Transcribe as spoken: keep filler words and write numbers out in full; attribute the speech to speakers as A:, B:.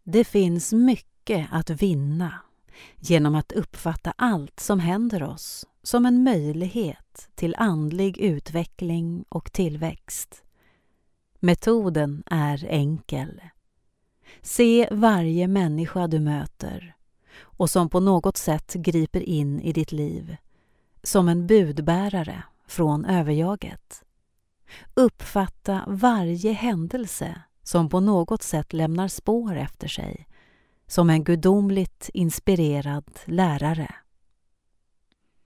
A: Det finns mycket att vinna genom att uppfatta allt som händer oss som en möjlighet till andlig utveckling och tillväxt. Metoden är enkel. Se varje människa du möter och som på något sätt griper in i ditt liv som en budbärare från överjaget. Uppfatta varje händelse som på något sätt lämnar spår efter sig som en gudomligt inspirerad lärare.